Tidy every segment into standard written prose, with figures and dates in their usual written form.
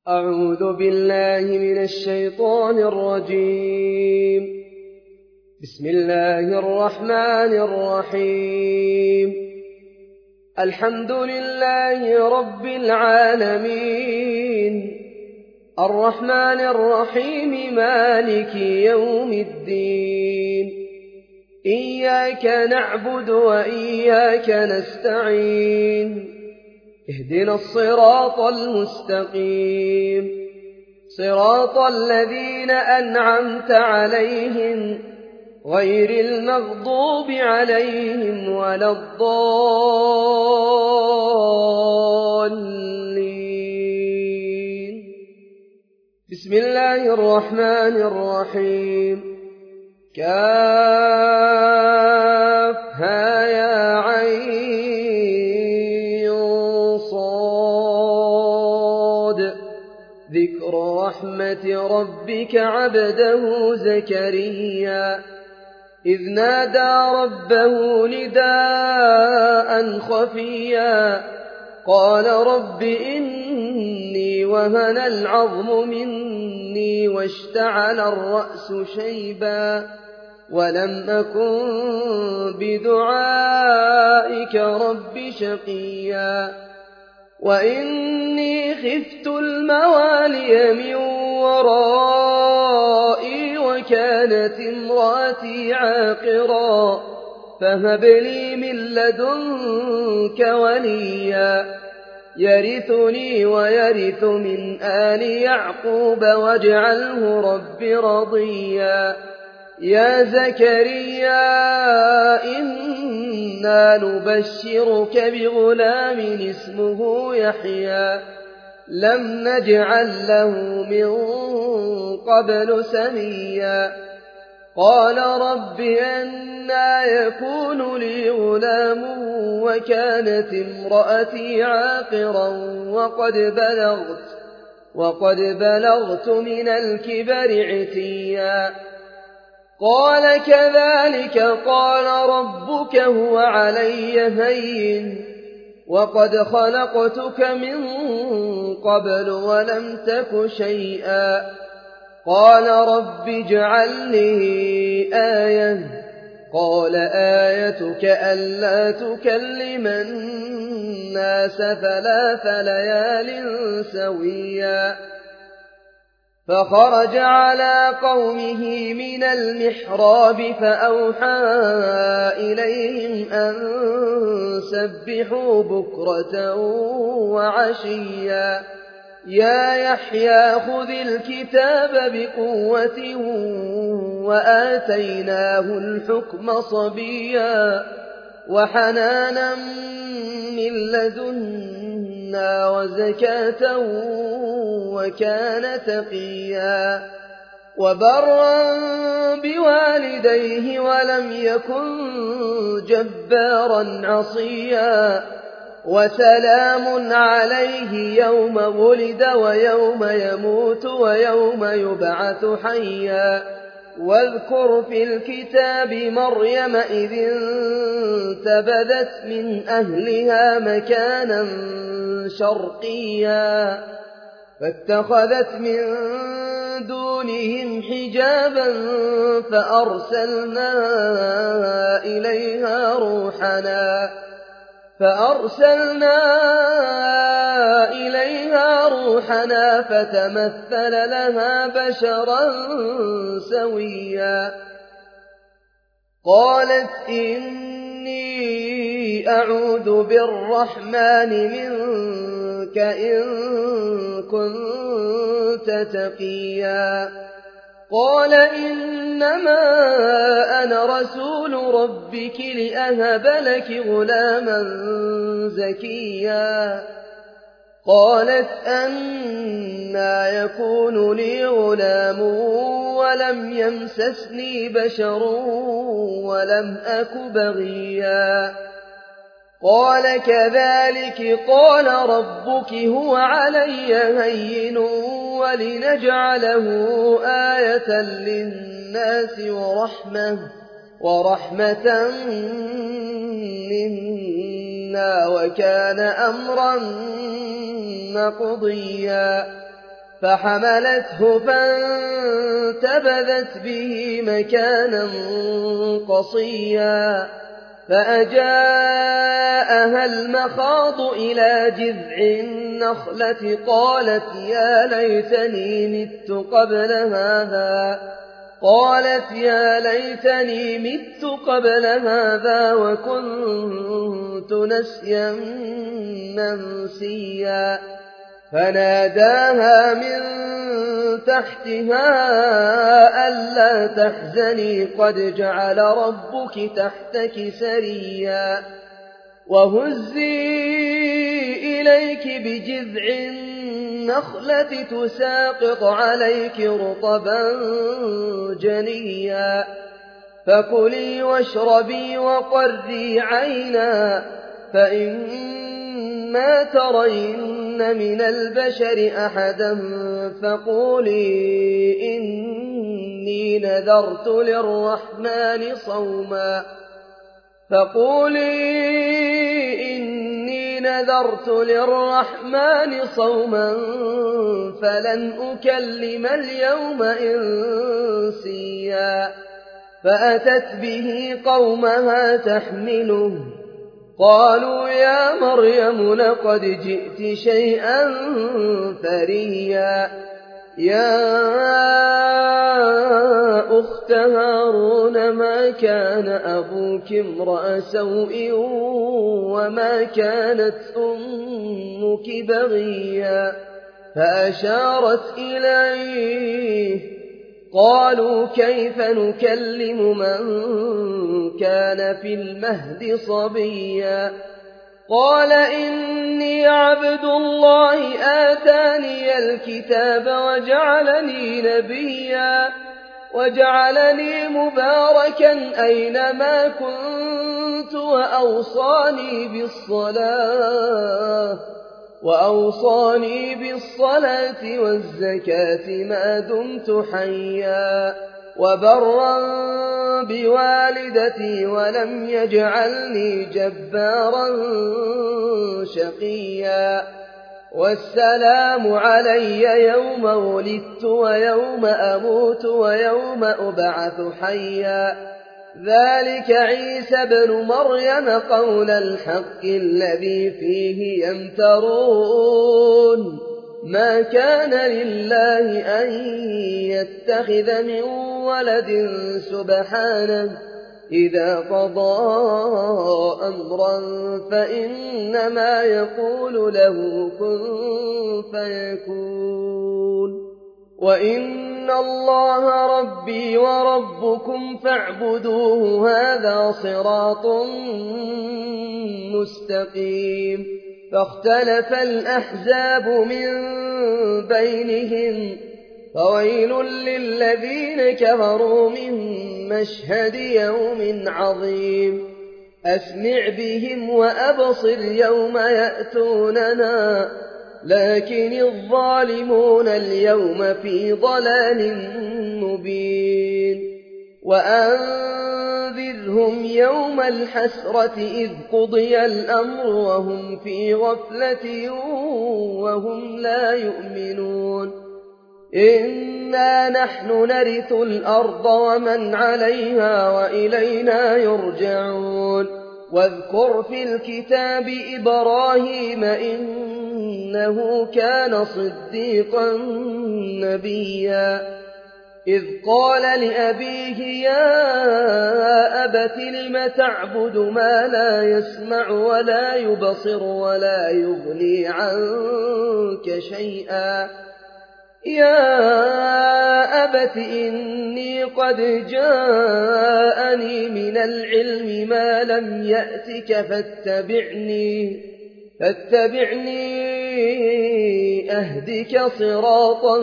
أعوذ بالله من الشيطان الرجيم. بسم الله الرحمن الرحيم. الحمد لله رب العالمين، الرحمن الرحيم، مالك يوم الدين. إياك نعبد وإياك نستعين، اهدنا الصراط المستقيم، صراط الذين أنعمت عليهم غير المغضوب عليهم ولا الضالين. بسم الله الرحمن الرحيم. كافها يا عين صاد. ذكر رحمة ربك عبده زكريا إذ نادى ربه نداء خفيا قال رب إني وهن العظم مني واشتعل الرأس شيبا ولم أكن بدعائك رب شقيا وإني خفت الموالي من ورائي وكانت امرأتي عاقرا فهب لي من لدنك وليا يرثني ويرث من آل يعقوب واجعله رب رضيا. يا زكريا إنا نبشرك بغلام اسمه يحيى لم نجعل له من قبل سميا. قال رب أنى يكون لي غلام وكانت امرأتي عاقرا وقد بلغت من الكبر عتيا. قال كذلك قال ربك هو علي هين وقد خلقتك من قبل ولم تك شيئا. قال رب اجعل لي آية. قال آيتك ألا تكلم الناس 3 ليال سويا. فخرج على قومه من المحراب فأوحى إليهم أن سبحوا بكرة وعشيا. يا يحيى خذ الكتاب بقوة وآتيناه الحكم صبيا وحنانا من لدنا وزكاة وكان تقيا وبرا بوالديه ولم يكن جبارا عصيا. وسلام عليه يوم ولد ويوم يموت ويوم يبعث حيا. واذكر في الكتاب مريم إذ انتبذت من أهلها مكانا شرقيا فاتخذت من دونهم حجابا فأرسلنا إليها روحنا فتمثل لها بشرا سويا. قالت إني أعوذ بالرحمن منك إن كنت تقيا. قال إنما أنا رسول ربك لأهب لك غلاما زكيا. قالت أنى يكون لي غلام ولم يمسسني بشر ولم أك بغيا. قال كذلك قال ربك هو علي هين ولنجعله آية للناس ورحمة منا وكان أمرا مقضيا. فحملته فانتبذت به مكانا قصيا فأجاءها المخاض إلى جذع النخلة قالت يا ليتني مت قبل هذا وكنت نسيا منسيا فناداها من تحتها ألا تحزني قد جعل ربك تحتك سريا وهزي إليك بجذع النخلة تساقط عليك رطبا جنيا فكلي واشربي وقري عينا فإما ترين من البشر أحدا فقولي إني نذرت للرحمن صوما فلن أكلم اليوم إنسيا فأتت به قومها تحمله قالوا يا مريم لقد جئت شيئا فريا يا أخت هارون ما كان أبوك امرأ سوء وما كانت أمك بغيا فأشارت إليه قالوا كيف نكلم من كان في المهد صبيا قال إني عبد الله آتاني الكتاب وجعلني نبيا وجعلني مباركا أينما كنت وأوصاني بالصلاة والزكاة ما دمت حيا وبرا بوالدتي ولم يجعلني جبارا شقيا والسلام علي يوم ولدت ويوم أموت ويوم أبعث حيا ذلك عيسى بن مريم قول الحق الذي فيه يمترون ما كان لله أن يتخذ من ولد سبحانه إذا قضى أمرا فإنما يقول له كن فيكون وإن الله ربي وربكم فاعبدوه هذا صراط مستقيم فاختلف الأحزاب من بينهم فويل للذين كفروا من مشهد يوم عظيم أسمع بهم وأبصر يوم يأتوننا لكن الظالمون اليوم في ضلال مبين وأنذرهم يوم الحسرة إذ قضي الأمر وهم في غفلة وهم لا يؤمنون إنا نحن نرث الأرض ومن عليها وإلينا يرجعون واذكر في الكتاب إبراهيم إنه كان صديقا نبيا إذ قال لأبيه يا أبت لم تعبد ما لا يسمع ولا يبصر ولا يغني عنك شيئا يا أبت إني قد جاءني من العلم ما لم يأتك فاتبعني أهدك صراطا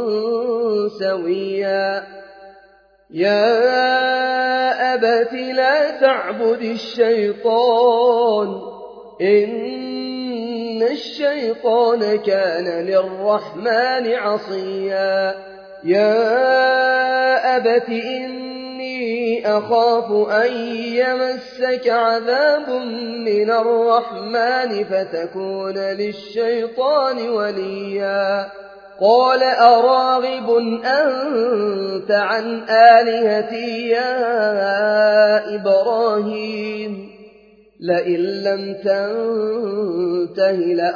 سويا يا أبت لا تعبد الشيطان إن الشيطان كان للرحمن عصيا يا أبت إني أخاف أن يمسك عذاب من الرحمن فتكون للشيطان وليا قال أراغب أنت عن آلهتي يا إبراهيم لئن لم تنته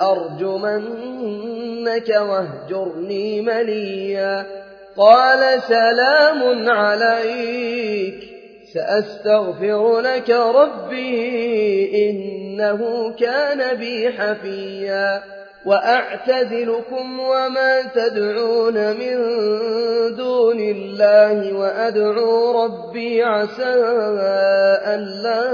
لأرجمنك واهجرني مليا قال سلام عليك سأستغفر لك ربي إنه كان بي حفيا وأعتزلكم وما تدعون من دون الله وأدعو ربي عسى ألا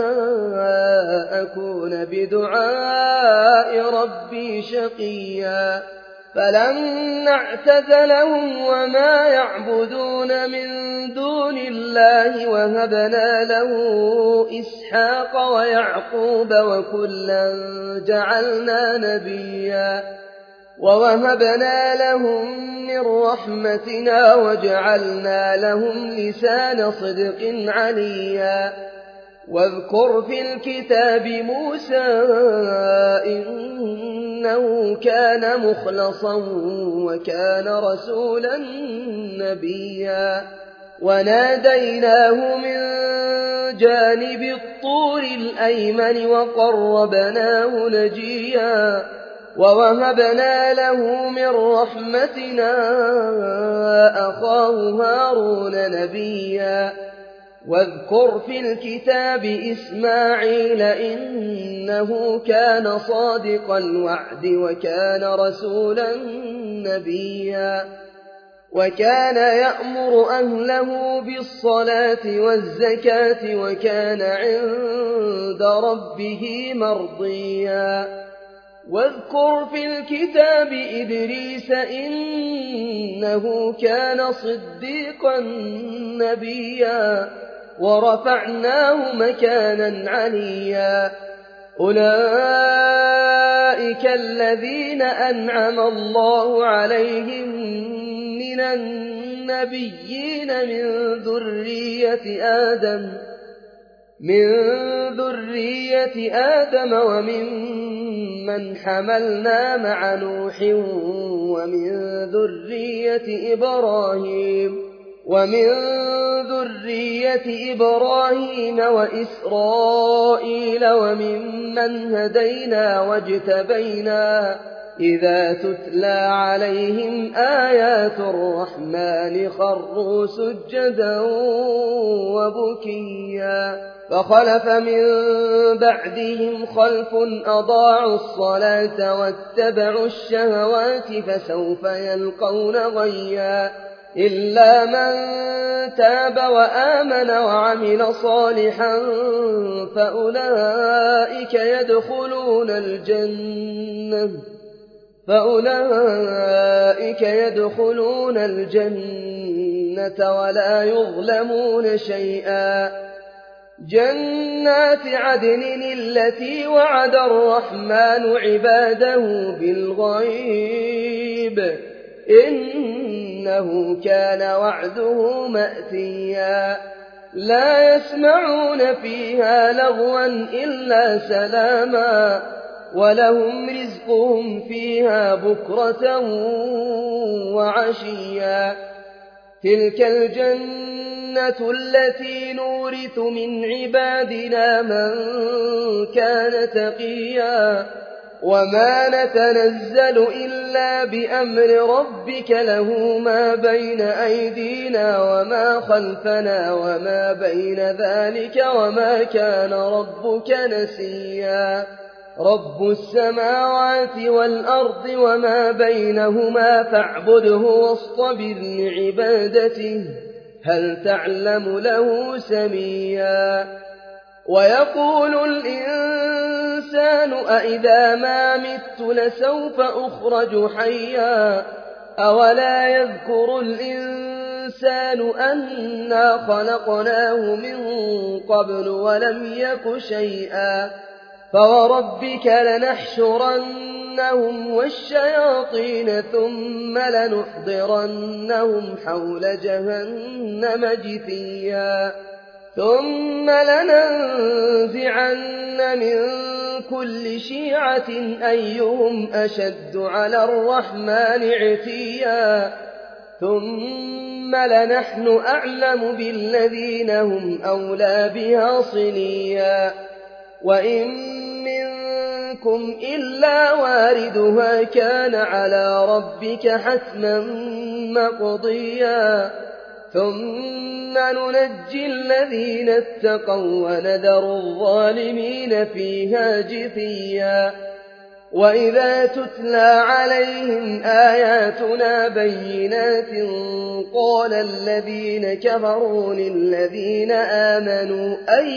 أكون بدعاء ربي شقيا فلما اعتزلهم وما يعبدون من دون الله وهبنا له إسحاق ويعقوب وكلا جعلنا نبيا ووهبنا لهم من رحمتنا وجعلنا لهم لسان صدق عليا واذكر في الكتاب موسى إنه كان مخلصا وكان رسولا نبيا وناديناه من جانب الطور الأيمن وقربناه نجيا ووهبنا له من رحمتنا أخاه هارون نبيا واذكر في الكتاب إسماعيل إنه كان صادق الوعد وكان رسولا نبيا وكان يأمر أهله بالصلاة والزكاة وكان عند ربه مرضيا واذكر في الكتاب إدريس إنه كان صديقا نبيا ورفعناه مكانا عليا أولئك الذين أنعم الله عليهم من النبيين من ذرية آدم وممن حملنا مع نوح ومن ذرية إبراهيم وإسرائيل وممن هدينا واجتبينا إذا تتلى عليهم آيات الرحمن خروا سجدا وبكيا فخلف من بعدهم خلف أضاعوا الصلاة واتبعوا الشهوات فسوف يلقون غيا إلا من تاب وآمن وعمل صالحا فأولئك يدخلون الجنة ولا يظلمون شيئا جنات عدن التي وعد الرحمن عباده بالغيب إنه كان وعده مأتيا لا يسمعون فيها لغوا إلا سلاما ولهم رزقهم فيها بكرة وعشيا تلك الجنة التي نورث من عبادنا من كان تقيا وما نتنزل إلا بأمر ربك له ما بين أيدينا وما خلفنا وما بين ذلك وما كان ربك نسيا رب السماوات والأرض وما بينهما فاعبده واصطبر لعبادته هل تعلم له سميا ويقول الإنسان أإذا ما مت لسوف أخرج حيا أولا يذكر الإنسان أنا خلقناه من قبل ولم يك شيئا فوربك لنحشرنهم والشياطين ثم لنحضرنهم حول جهنم جثيا ثم لننزعن من كل شيعة أيهم أشد على الرحمن عتيا ثم لنحن أعلم بالذين هم أولى بها صليا وإن منكم إلا واردها كان على ربك حتما مقضيا ثم ننجي الذين اتقوا ونذر الظالمين فيها جثيا وإذا تتلى عليهم آياتنا بينات قال الذين كفروا للذين آمنوا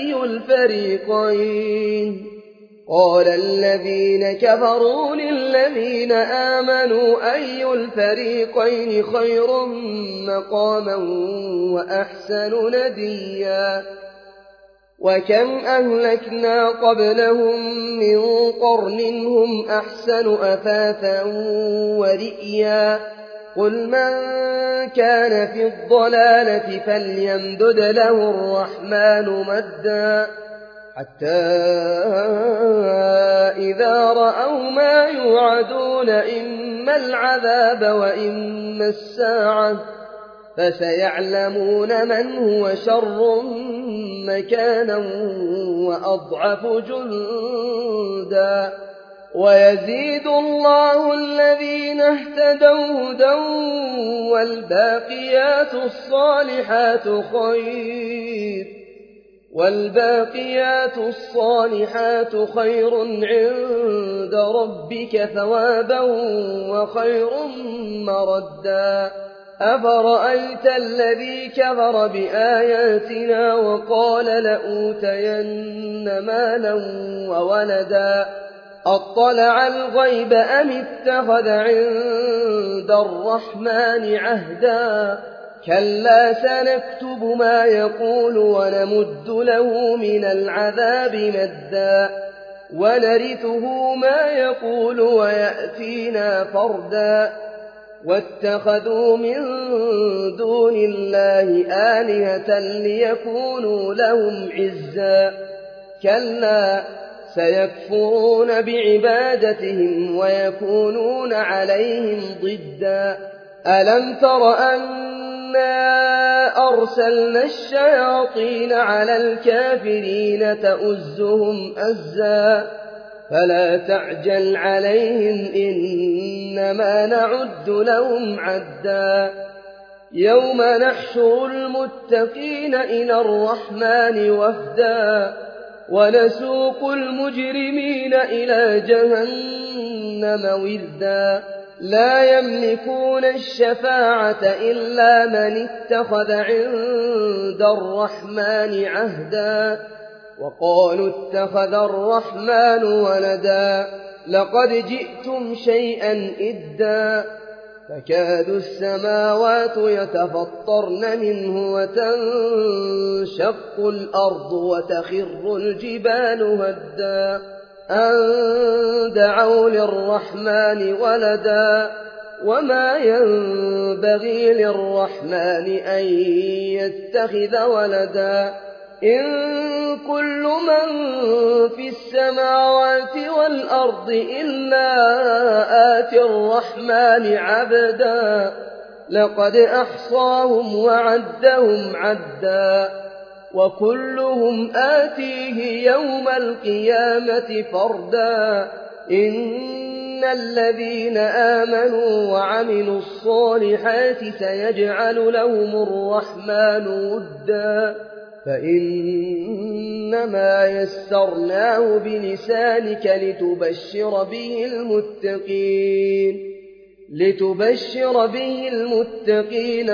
أي الفريقين خير مقاما وأحسن نديا وكم أهلكنا قبلهم من قرن هم أحسن أثاثا ورئيا قل من كان في الضلالة فليمدد له الرحمن مدا حتى إذا رأوا ما يوعدون إما العذاب وإما الساعة فسيعلمون من هو شر مكانا وأضعف جندا ويزيد الله الذين اهتدوا هدى والباقيات الصالحات خير عند ربك ثوابا وخير مردا أفرأيت الذي كفر بآياتنا وقال لأوتين مالا وولدا أطلع الغيب أم اتخذ عند الرحمن عهدا كلا سنكتب ما يقول ونمد له من العذاب مدا ونرثه ما يقول ويأتينا فردا واتخذوا من دون الله آلهة ليكونوا لهم عزا كلا سيكفرون بعبادتهم ويكونون عليهم ضدا ألم تر أنا أرسلنا الشياطين على الكافرين تؤزهم أزا فلا تعجل عليهم إنما نعد لهم عدا يوم نحشر المتقين إلى الرحمن وفدا ونسوق المجرمين إلى جهنم وردا لا يملكون الشفاعة إلا من اتخذ عند الرحمن عهدا وقالوا اتخذ الرحمن ولدا لقد جئتم شيئا إدا تكاد السماوات يتفطرن منه وتنشق الأرض وتخر الجبال هدا أن دعوا للرحمن ولدا وما ينبغي للرحمن أن يتخذ ولدا إن كل من في السماوات والأرض إلا آتي الرحمن عبدا لقد أحصاهم وعدهم عدا وكلهم آتيه يوم القيامة فردا إن الذين آمنوا وعملوا الصالحات سيجعل لهم الرحمن ودا فإنما يسرناه بلسانك لتبشر به المتقين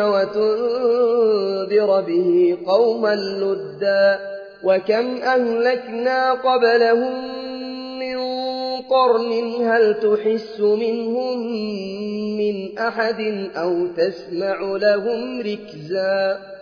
وتنذر به قوما لدا وكم أهلكنا قبلهم من قرن هل تحس منهم من أحد أو تسمع لهم ركزا